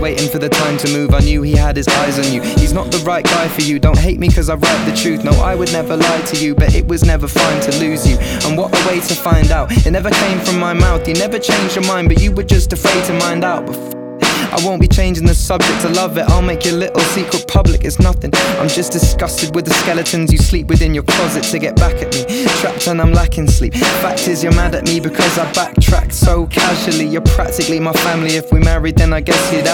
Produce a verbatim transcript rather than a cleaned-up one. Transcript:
waiting for the time to move. I knew he had his eyes on you. He's not the right guy for you. Don't hate me cause I write the truth. No, I would never lie to you, but it was never fine to lose you. And what a way to find out. It never came from my mouth. You never changed your mind, but you were just afraid to mind out. I won't be changing the subject, I love it. I'll make your little secret public, it's nothing. I'm just disgusted with the skeletons you sleep within your closet to get back at me. Trapped and I'm lacking sleep. Fact is you're mad at me because I backtracked so casually. You're practically my family. If we married then I guess you'd